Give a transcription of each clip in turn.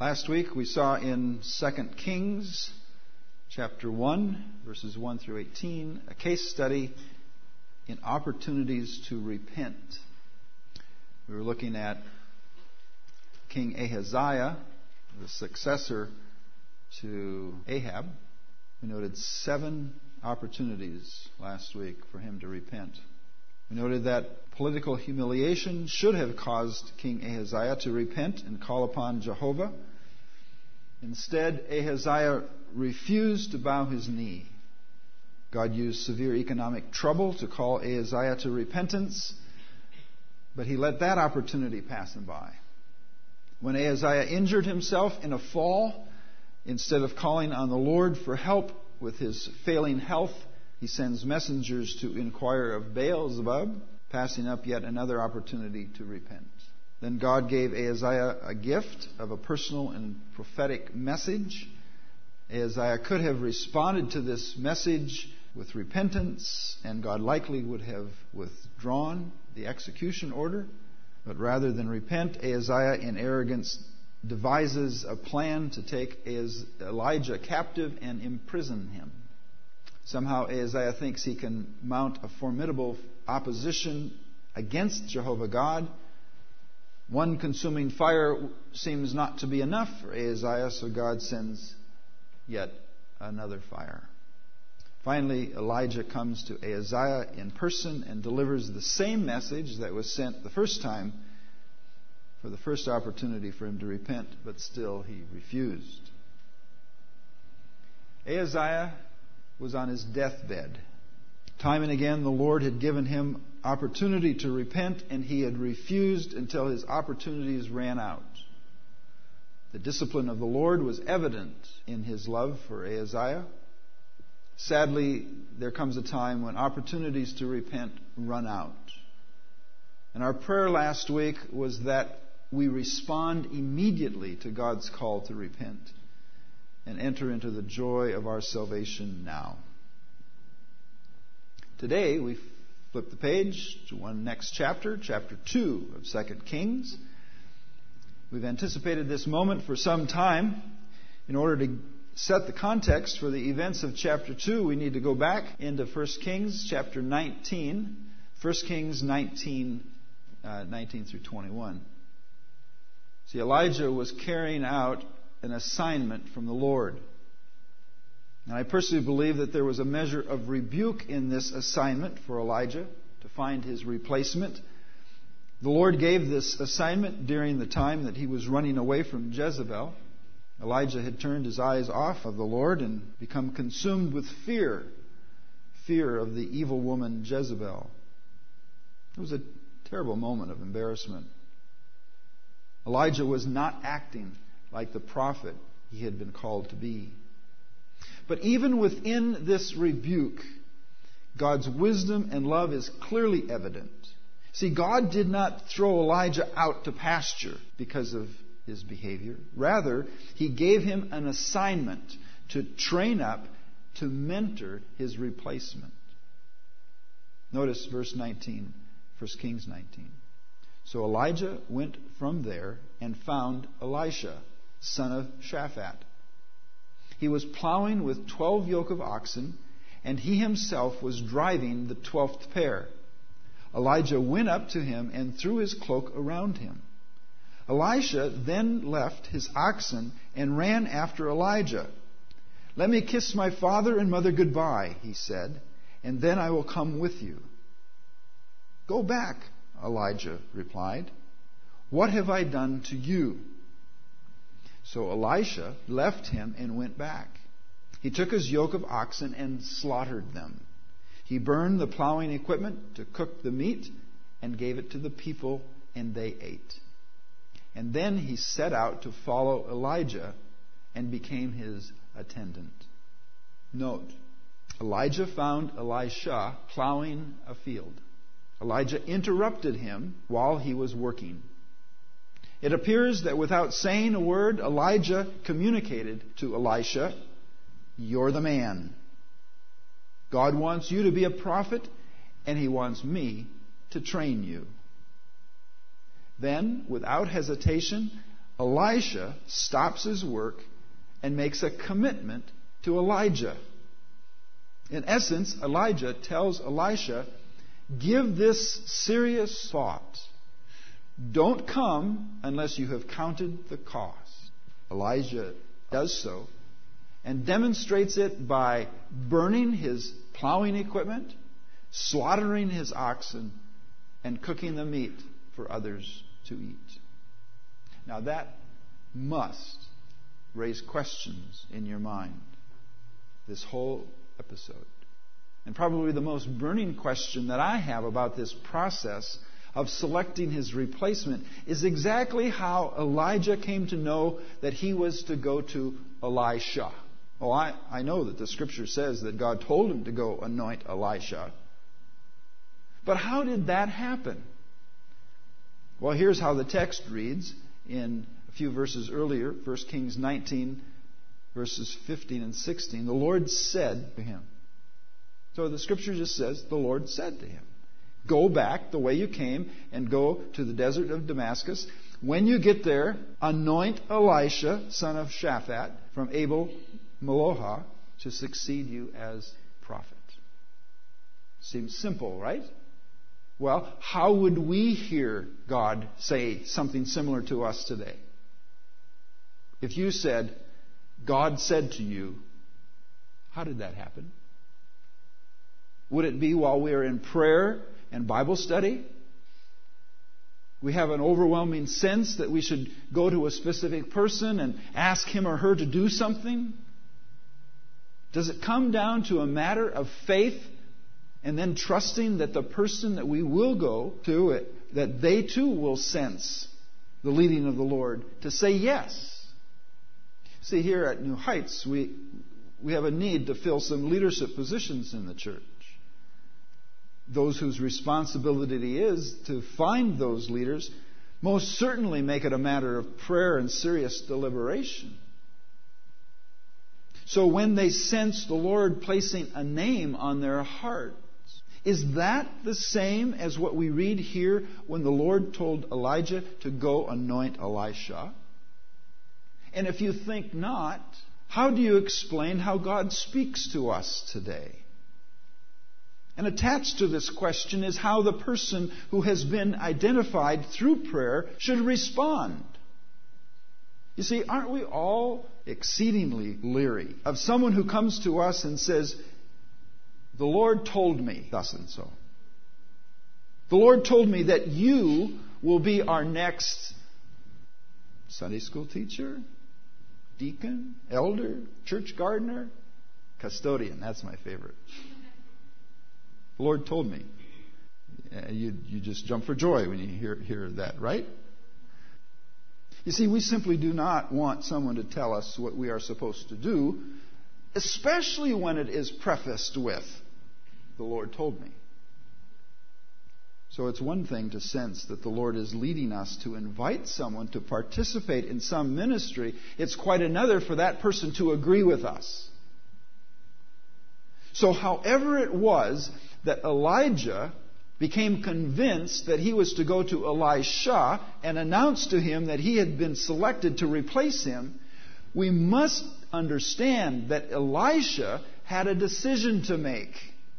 Last week we saw in 2 Kings chapter 1, verses 1 through 18, a case study in opportunities to repent. We were looking at King Ahaziah, the successor to Ahab. We noted 7 opportunities last week for him to repent. We noted that political humiliation should have caused King Ahaziah to repent and call upon Jehovah. Instead, Ahaziah refused to bow his knee. God used severe economic trouble to call Ahaziah to repentance, but he let that opportunity pass him by. When Ahaziah injured himself in a fall, instead of calling on the Lord for help with his failing health, he sends messengers to inquire of Beelzebub, passing up yet another opportunity to repent. Then God gave Ahaziah a gift of a personal and prophetic message. Ahaziah could have responded to this message with repentance, and God likely would have withdrawn the execution order. But rather than repent, Ahaziah in arrogance devises a plan to take Elijah captive and imprison him. Somehow Ahaziah thinks he can mount a formidable opposition against Jehovah God. One consuming fire seems not to be enough for Ahaziah, so God sends yet another fire. Finally, Elijah comes to Ahaziah in person and delivers the same message that was sent the first time for the first opportunity for him to repent, but still he refused. Ahaziah was on his deathbed. Time and again, the Lord had given him opportunity to repent, and he had refused until his opportunities ran out. The discipline of the Lord was evident in his love for Ahaziah. Sadly, there comes a time when opportunities to repent run out. And our prayer last week was that we respond immediately to God's call to repent and enter into the joy of our salvation now. Today, we flip the page to one next chapter, chapter 2 of 2 Kings. We've anticipated this moment for some time. In order to set the context for the events of chapter 2, we need to go back into 1 Kings chapter 19. 1 Kings 19 through 21. See, Elijah was carrying out an assignment from the Lord. And I personally believe that there was a measure of rebuke in this assignment for Elijah to find his replacement. The Lord gave this assignment during the time that he was running away from Jezebel. Elijah had turned his eyes off of the Lord and become consumed with fear of the evil woman Jezebel. It was a terrible moment of embarrassment. Elijah was not acting like the prophet he had been called to be. But even within this rebuke, God's wisdom and love is clearly evident. See, God did not throw Elijah out to pasture because of his behavior. Rather, he gave him an assignment to train up, to mentor his replacement. Notice verse 19, 1 Kings 19. So Elijah went from there and found Elisha, son of Shaphat. He was plowing with 12 yoke of oxen, and he himself was driving the 12th pair. Elijah went up to him and threw his cloak around him. Elisha then left his oxen and ran after Elijah. "Let me kiss my father and mother goodbye," he said, "and then I will come with you." "Go back," Elijah replied. "What have I done to you?" So Elisha left him and went back. He took his yoke of oxen and slaughtered them. He burned the plowing equipment to cook the meat and gave it to the people, and they ate. And then he set out to follow Elijah and became his attendant. Note, Elijah found Elisha plowing a field. Elijah interrupted him while he was working. It appears that without saying a word, Elijah communicated to Elisha, "You're the man. God wants you to be a prophet, and he wants me to train you." Then, without hesitation, Elisha stops his work and makes a commitment to Elijah. In essence, Elijah tells Elisha, give this serious thought. Don't come unless you have counted the cost. Elijah does so and demonstrates it by burning his plowing equipment, slaughtering his oxen, and cooking the meat for others to eat. Now that must raise questions in your mind, this whole episode. And probably the most burning question that I have about this process of selecting his replacement is exactly how Elijah came to know that he was to go to Elisha. Oh, I know that the Scripture says that God told him to go anoint Elisha. But how did that happen? Well, here's how the text reads in a few verses earlier, 1 Kings 19, verses 15 and 16. The Lord said to him. So the Scripture just says, the Lord said to him, go back the way you came and go to the desert of Damascus. When you get there, anoint Elisha, son of Shaphat, from Abel Meholah, to succeed you as prophet. Seems simple, right? Well, how would we hear God say something similar to us today? If you said, God said to you, how did that happen? Would it be while we are in prayer and Bible study? We have an overwhelming sense that we should go to a specific person and ask him or her to do something? Does it come down to a matter of faith and then trusting that the person that we will go to, that they too will sense the leading of the Lord to say yes? See, here at New Heights, we have a need to fill some leadership positions in the church. Those whose responsibility it is to find those leaders most certainly make it a matter of prayer and serious deliberation. So when they sense the Lord placing a name on their hearts, is that the same as what we read here when the Lord told Elijah to go anoint Elisha? And if you think not, how do you explain how God speaks to us today? And attached to this question is how the person who has been identified through prayer should respond. You see, aren't we all exceedingly leery of someone who comes to us and says, the Lord told me thus and so. The Lord told me that you will be our next Sunday school teacher, deacon, elder, church gardener, custodian. That's my favorite. The Lord told me. You just jump for joy when you hear that, right? You see, we simply do not want someone to tell us what we are supposed to do, especially when it is prefaced with, the Lord told me. So it's one thing to sense that the Lord is leading us to invite someone to participate in some ministry. It's quite another for that person to agree with us. So however it was that Elijah became convinced that he was to go to Elisha and announce to him that he had been selected to replace him, we must understand that Elisha had a decision to make.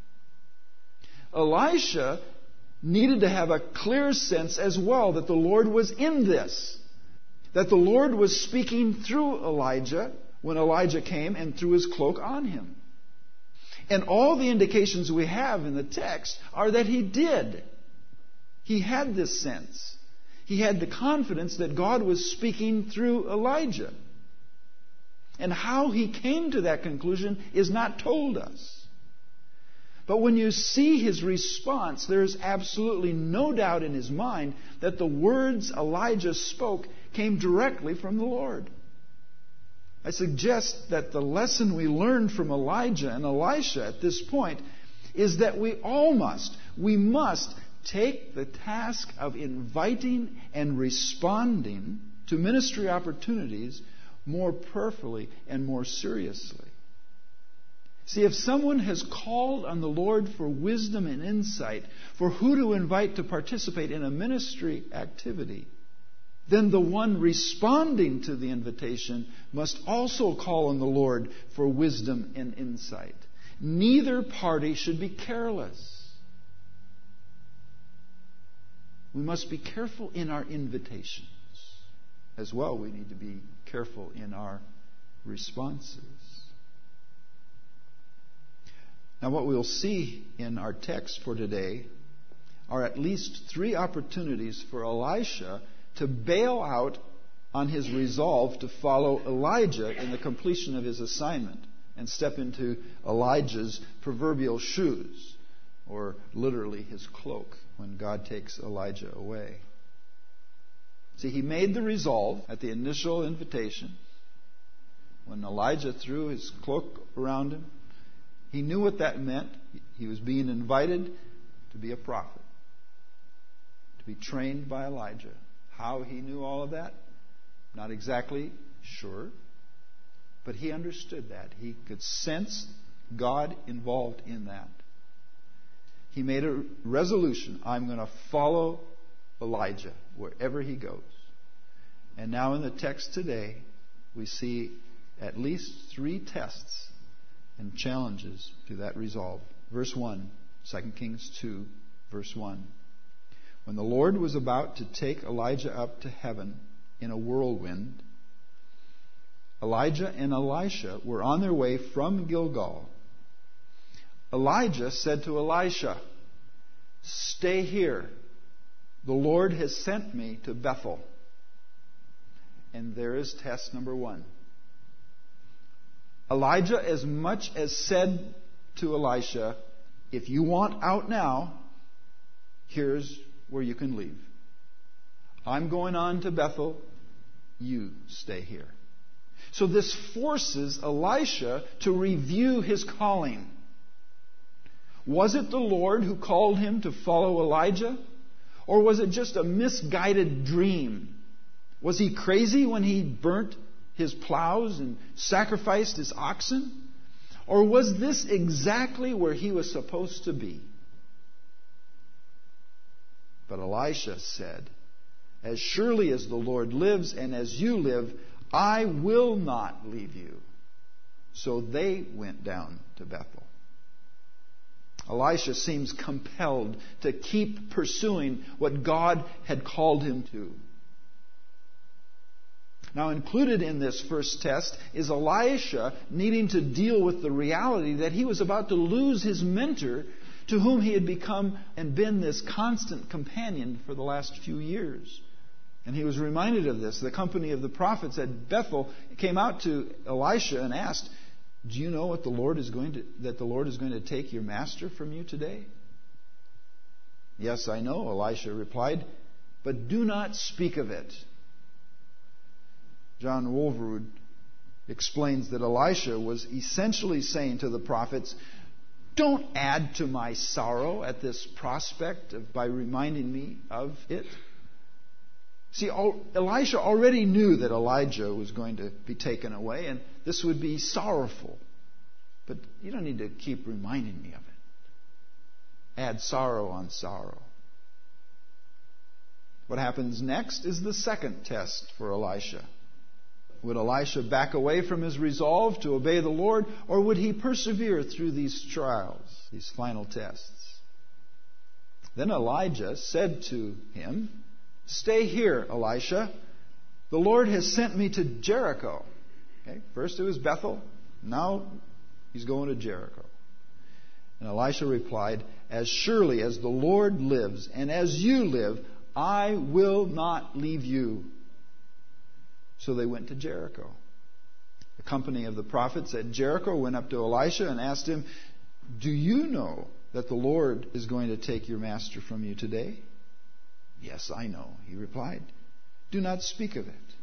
Elisha needed to have a clear sense as well that the Lord was in this. That the Lord was speaking through Elijah when Elijah came and threw his cloak on him. And all the indications we have in the text are that he did. He had this sense. He had the confidence that God was speaking through Elijah. And how he came to that conclusion is not told us. But when you see his response, there is absolutely no doubt in his mind that the words Elijah spoke came directly from the Lord. I suggest that the lesson we learned from Elijah and Elisha at this point is that we must take the task of inviting and responding to ministry opportunities more prayerfully and more seriously. See, if someone has called on the Lord for wisdom and insight for who to invite to participate in a ministry activity, then the one responding to the invitation must also call on the Lord for wisdom and insight. Neither party should be careless. We must be careful in our invitations. As well, we need to be careful in our responses. Now, what we'll see in our text for today are at least 3 opportunities for Elisha to bail out on his resolve to follow Elijah in the completion of his assignment and step into Elijah's proverbial shoes, or literally his cloak, when God takes Elijah away. See, he made the resolve at the initial invitation. When Elijah threw his cloak around him, he knew what that meant. He was being invited to be a prophet, to be trained by Elijah. How he knew all of that, not exactly sure, but he understood that. He could sense God involved in that. He made a resolution: I'm going to follow Elijah wherever he goes. And now in the text today, we see at least 3 tests and challenges to that resolve. Verse 1, 2 Kings 2, verse 1. When the Lord was about to take Elijah up to heaven in a whirlwind, Elijah and Elisha were on their way from Gilgal. Elijah said to Elisha, "Stay here. The Lord has sent me to Bethel." And there is test number 1. Elijah as much as said to Elisha, "If you want out now, here's where you can leave. I'm going on to Bethel. You stay here." So this forces Elisha to review his calling. Was it the Lord who called him to follow Elijah? Or was it just a misguided dream? Was he crazy when he burnt his plows and sacrificed his oxen? Or was this exactly where he was supposed to be? But Elisha said, "As surely as the Lord lives and as you live, I will not leave you." So they went down to Bethel. Elisha seems compelled to keep pursuing what God had called him to. Now, included in this first test is Elisha needing to deal with the reality that he was about to lose his mentor, to whom he had become and been this constant companion for the last few years. And he was reminded of this. The company of the prophets at Bethel came out to Elisha and asked, "Do you know what the Lord is going to take your master from you today?" "Yes, I know," Elisha replied, "but do not speak of it." John Wolverud explains that Elisha was essentially saying to the prophets, "Don't add to my sorrow at this prospect by reminding me of it." See, Elisha already knew that Elijah was going to be taken away, and this would be sorrowful. But you don't need to keep reminding me of it. Add sorrow on sorrow. What happens next is the second test for Elisha. Would Elisha back away from his resolve to obey the Lord, or would he persevere through these trials, these final tests? Then Elijah said to him, "Stay here, Elisha. The Lord has sent me to Jericho." Okay? First it was Bethel. Now he's going to Jericho. And Elisha replied, "As surely as the Lord lives and as you live, I will not leave you." So they went to Jericho. The company of the prophets at Jericho went up to Elisha and asked him, "Do you know that the Lord is going to take your master from you today?" "Yes, I know," he replied. "Do not speak of it."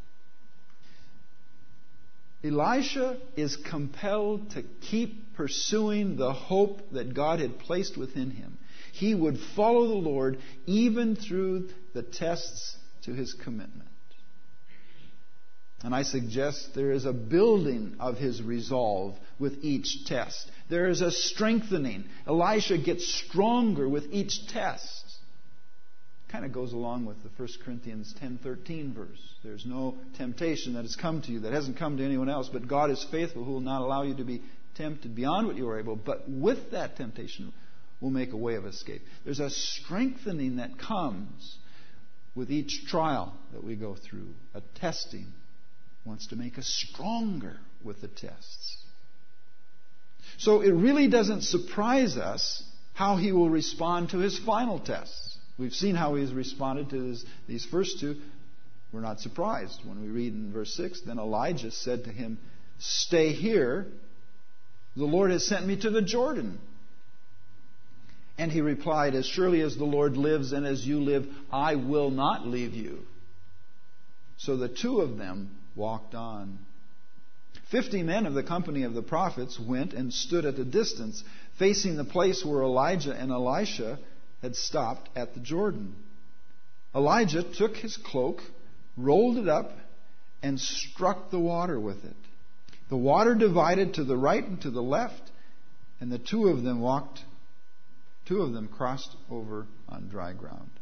Elisha is compelled to keep pursuing the hope that God had placed within him. He would follow the Lord even through the tests to his commitment. And I suggest there is a building of his resolve with each test. There is a strengthening. Elisha gets stronger with each test. kind of goes along with the 1 Corinthians 10:13 verse. There's no temptation that has come to you that hasn't come to anyone else, but God is faithful, who will not allow you to be tempted beyond what you are able, but with that temptation will make a way of escape. There's a strengthening that comes with each trial that we go through. A testing wants to make us stronger with the tests. So it really doesn't surprise us how he will respond to his final tests. We've seen how he's responded to these first two. We're not surprised when we read in verse 6, then Elijah said to him, "Stay here. The Lord has sent me to the Jordan." And he replied, "As surely as the Lord lives and as you live, I will not leave you." So the two of them walked on. 50 men of the company of the prophets went and stood at a distance, facing the place where Elijah and Elisha had stopped at the Jordan. Elijah took his cloak, rolled it up, and struck the water with it. The water divided to the right and to the left, and the two of them crossed over on dry ground.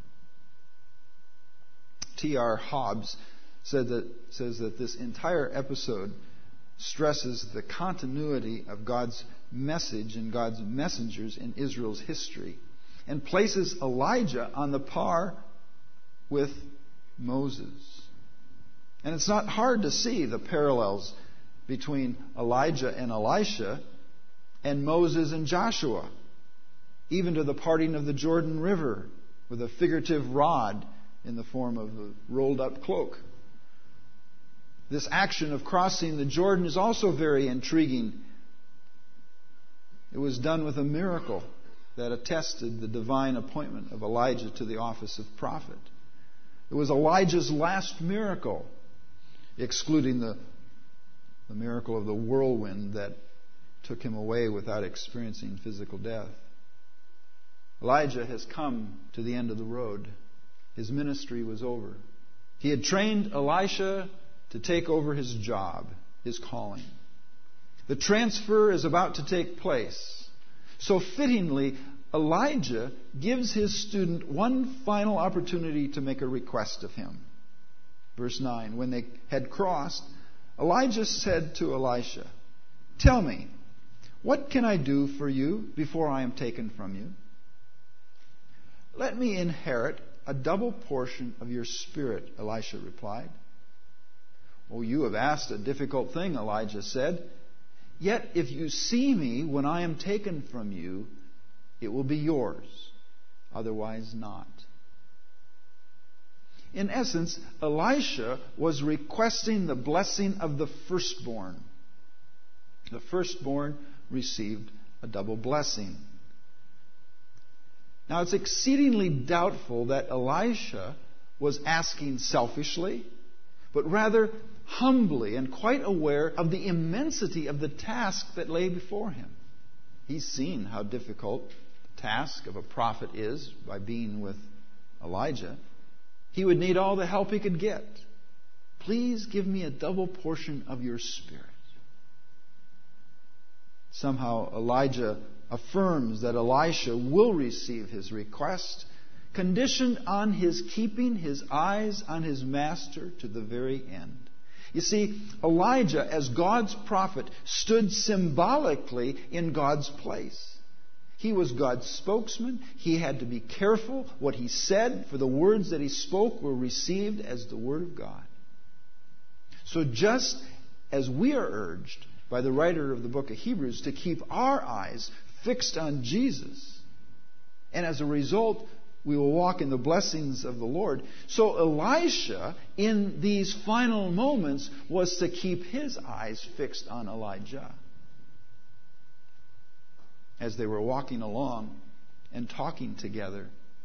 T.R. Hobbs says that this entire episode stresses the continuity of God's message and God's messengers in Israel's history, and places Elijah on the par with Moses. And it's not hard to see the parallels between Elijah and Elisha and Moses and Joshua, even to the parting of the Jordan River with a figurative rod in the form of a rolled up cloak. This action of crossing the Jordan is also very intriguing. It was done with a miracle that attested the divine appointment of Elijah to the office of prophet. It was Elijah's last miracle, excluding the miracle of the whirlwind that took him away without experiencing physical death. Elijah has come to the end of the road. His ministry was over. He had trained Elisha to take over his job, his calling. The transfer is about to take place. So fittingly, Elijah gives his student one final opportunity to make a request of him. Verse 9, when they had crossed, Elijah said to Elisha, "Tell me, what can I do for you before I am taken from you?" "Let me inherit a double portion of your spirit," Elisha replied. "Oh, you have asked a difficult thing," Elijah said. "Yet if you see me when I am taken from you, it will be yours. Otherwise not." In essence, Elisha was requesting the blessing of the firstborn. The firstborn received a double blessing. Now, it's exceedingly doubtful that Elisha was asking selfishly, but rather humbly and quite aware of the immensity of the task that lay before him. He's seen how difficult the task of a prophet is by being with Elijah. He would need all the help he could get. "Please give me a double portion of your spirit." Somehow Elijah affirms that Elisha will receive his request, conditioned on his keeping his eyes on his master to the very end. You see, Elijah, as God's prophet, stood symbolically in God's place. He was God's spokesman. He had to be careful what he said, for the words that he spoke were received as the Word of God. So just as we are urged by the writer of the book of Hebrews to keep our eyes fixed on Jesus, and as a result, we will walk in the blessings of the Lord. So Elisha, in these final moments, was to keep his eyes fixed on Elijah. As they were walking along and talking together.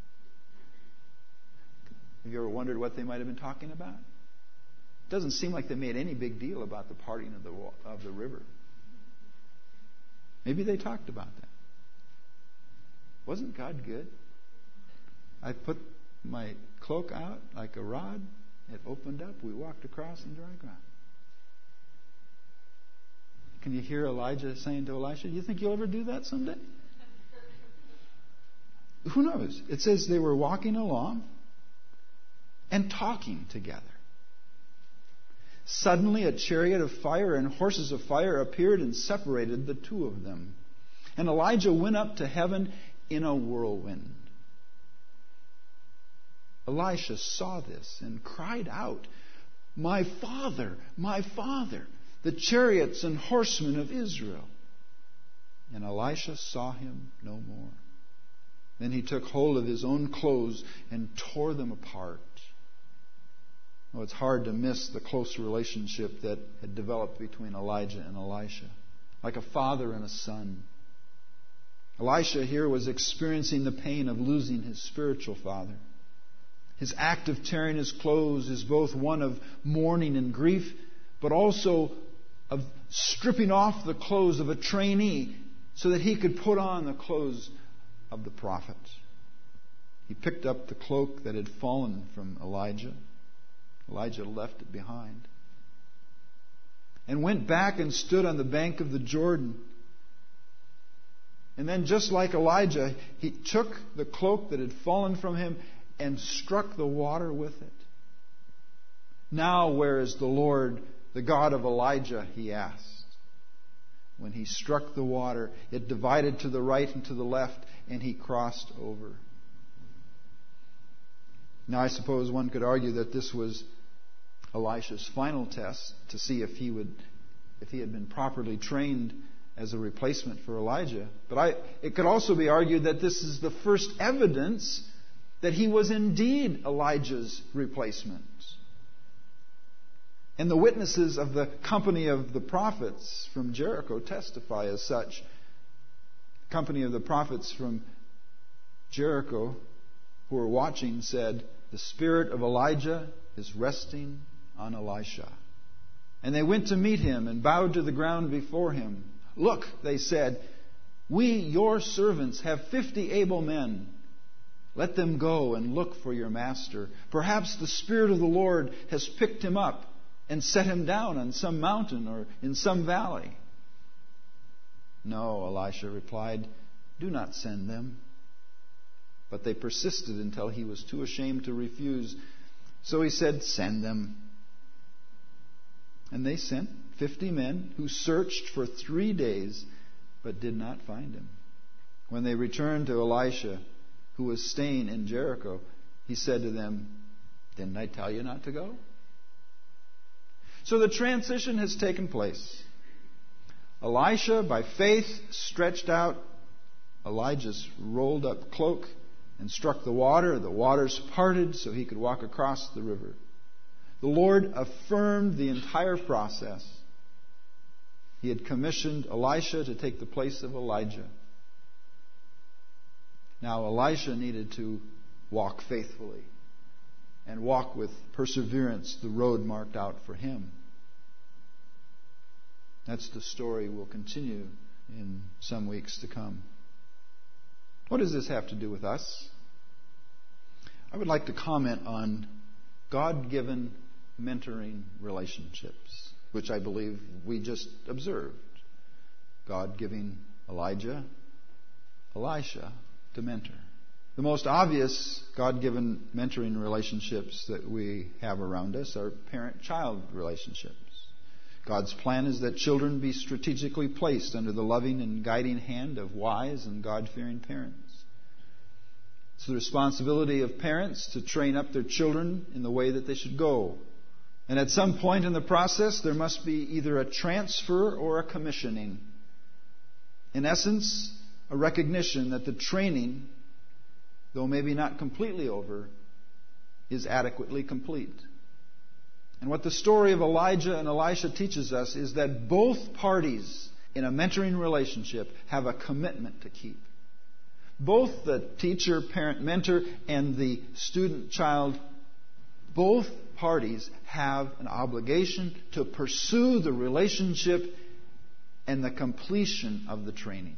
Have you ever wondered what they might have been talking about? It doesn't seem like they made any big deal about the parting of the river. Maybe they talked about that. Wasn't God good? I put my cloak out like a rod. It opened up. We walked across in dry ground. Can you hear Elijah saying to Elisha, "You think you'll ever do that someday?" Who knows? It says they were walking along and talking together. Suddenly a chariot of fire and horses of fire appeared and separated the two of them. And Elijah went up to heaven in a whirlwind. Elisha saw this and cried out, my father, the chariots and horsemen of Israel. And Elisha saw him no more. Then he took hold of his own clothes and tore them apart. Oh, it's hard to miss the close relationship that had developed between Elijah and Elisha, like a father and a son. Elisha here was experiencing the pain of losing his spiritual father. His act of tearing his clothes is both one of mourning and grief, but also of stripping off the clothes of a trainee so that he could put on the clothes of the prophet. He picked up the cloak that had fallen from Elijah. Elijah left it behind. And went back and stood on the bank of the Jordan. And then, just like Elijah, he took the cloak that had fallen from him and struck the water with it. Now, where is the Lord, the God of Elijah? He asked. When he struck the water, it divided to the right and to the left, and he crossed over. Now, I suppose one could argue that this was Elisha's final test to see if he had been properly trained as a replacement for Elijah. But it could also be argued that this is the first evidence that he was indeed Elijah's replacement. And the witnesses of the company of the prophets from Jericho testify as such. The company of the prophets from Jericho who were watching said, the spirit of Elijah is resting on Elisha. And they went to meet him and bowed to the ground before him. Look, they said, we, your servants, have 50 able men. Let them go and look for your master. Perhaps the Spirit of the Lord has picked him up and set him down on some mountain or in some valley. No, Elisha replied, do not send them. But they persisted until he was too ashamed to refuse. So he said, send them. And they sent 50 men who searched for 3 days but did not find him. When they returned to Elisha, who was staying in Jericho, he said to them, didn't I tell you not to go? So the transition has taken place. Elisha, by faith, stretched out Elijah's rolled up cloak and struck the water. The waters parted so he could walk across the river. The Lord affirmed the entire process. He had commissioned Elisha to take the place of Elijah. Now Elisha needed to walk faithfully and walk with perseverance the road marked out for him. That's the story we'll continue in some weeks to come. What does this have to do with us? I would like to comment on God-given mentoring relationships, which I believe we just observed. God giving Elijah, Elisha to mentor. The most obvious God-given mentoring relationships that we have around us are parent-child relationships. God's plan is that children be strategically placed under the loving and guiding hand of wise and God-fearing parents. It's the responsibility of parents to train up their children in the way that they should go. And at some point in the process, there must be either a transfer or a commissioning. In essence, a recognition that the training, though maybe not completely over, is adequately complete. And what the story of Elijah and Elisha teaches us is that both parties in a mentoring relationship have a commitment to keep. Both the teacher, parent, mentor, and the student, child, both parties have an obligation to pursue the relationship and the completion of the training.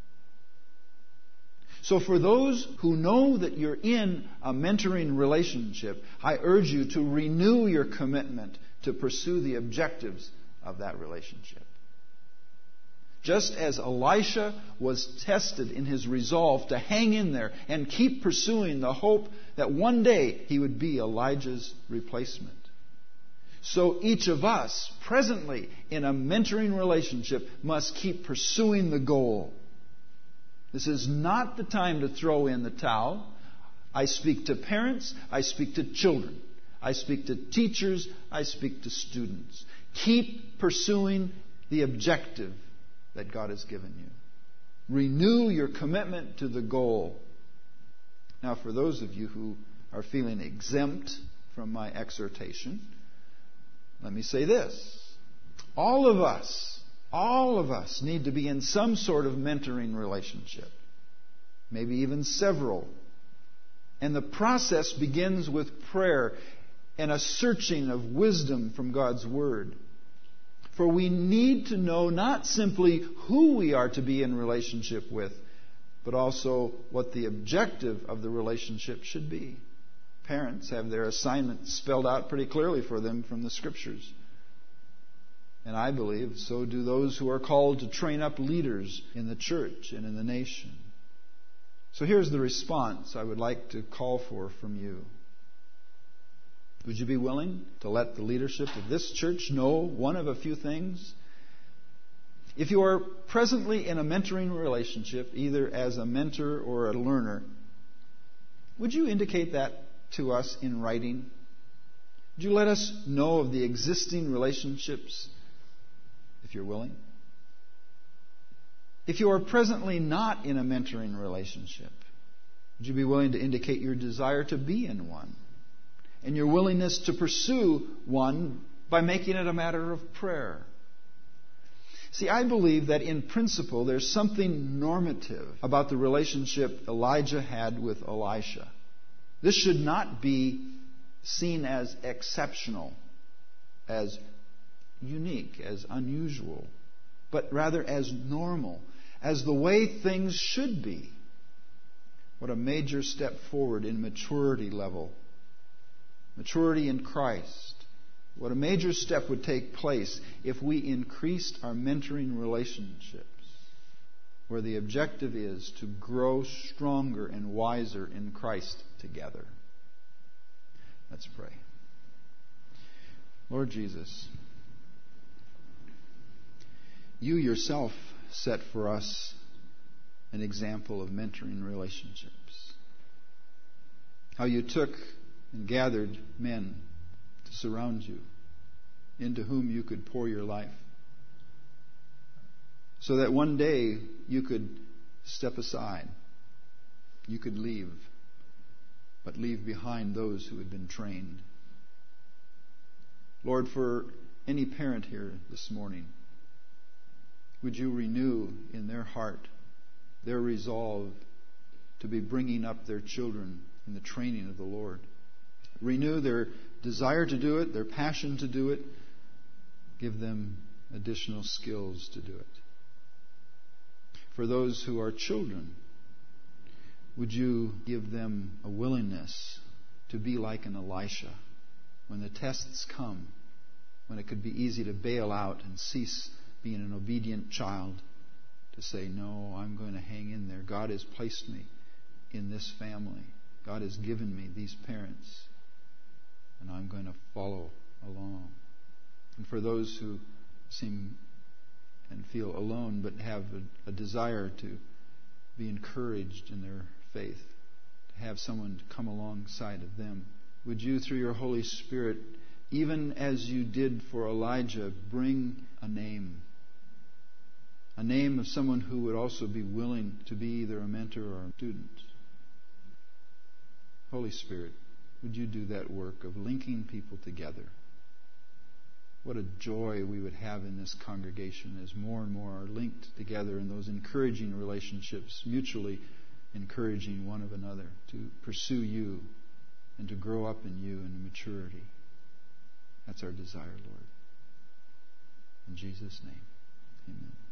So for those who know that you're in a mentoring relationship, I urge you to renew your commitment to pursue the objectives of that relationship. Just as Elisha was tested in his resolve to hang in there and keep pursuing the hope that one day he would be Elijah's replacement. So each of us, presently in a mentoring relationship, must keep pursuing the goal. This is not the time to throw in the towel. I speak to parents, I speak to children, I speak to teachers, I speak to students. Keep pursuing the objective that God has given you. Renew your commitment to the goal. Now, for those of you who are feeling exempt from my exhortation, let me say this. All of us need to be in some sort of mentoring relationship. Maybe even several. And the process begins with prayer and a searching of wisdom from God's Word. For we need to know not simply who we are to be in relationship with, but also what the objective of the relationship should be. Parents have their assignment spelled out pretty clearly for them from the Scriptures. And I believe so do those who are called to train up leaders in the church and in the nation. So here's the response I would like to call for from you. Would you be willing to let the leadership of this church know one of a few things? If you are presently in a mentoring relationship, either as a mentor or a learner, would you indicate that to us in writing? Would you let us know of the existing relationships, if you're willing? If you are presently not in a mentoring relationship, would you be willing to indicate your desire to be in one? And your willingness to pursue one by making it a matter of prayer. See, I believe that in principle there's something normative about the relationship Elijah had with Elisha. This should not be seen as exceptional, as unique, as unusual, but rather as normal, as the way things should be. What a major step forward in maturity level. Maturity in Christ. What a major step would take place if we increased our mentoring relationships, where the objective is to grow stronger and wiser in Christ together. Let's pray. Lord Jesus, you yourself set for us an example of mentoring relationships. How you took and gathered men to surround you, into whom you could pour your life, so that one day you could step aside, you could leave, but leave behind those who had been trained. Lord, for any parent here this morning, would you renew in their heart their resolve to be bringing up their children in the training of the Lord? Renew their desire to do it, their passion to do it. Give them additional skills to do it. For those who are children, would you give them a willingness to be like an Elisha when the tests come, when it could be easy to bail out and cease being an obedient child, to say, no, I'm going to hang in there. God has placed me in this family. God has given me these parents, and I'm going to follow along. And for those who seem and feel alone but have a desire to be encouraged in their faith, to have someone to come alongside of them, would you, through your Holy Spirit, even as you did for Elijah, bring a name of someone who would also be willing to be either a mentor or a student. Holy Spirit, would you do that work of linking people together? What a joy we would have in this congregation as more and more are linked together in those encouraging relationships, mutually encouraging one of another to pursue you and to grow up in you in maturity. That's our desire, Lord. In Jesus' name, amen.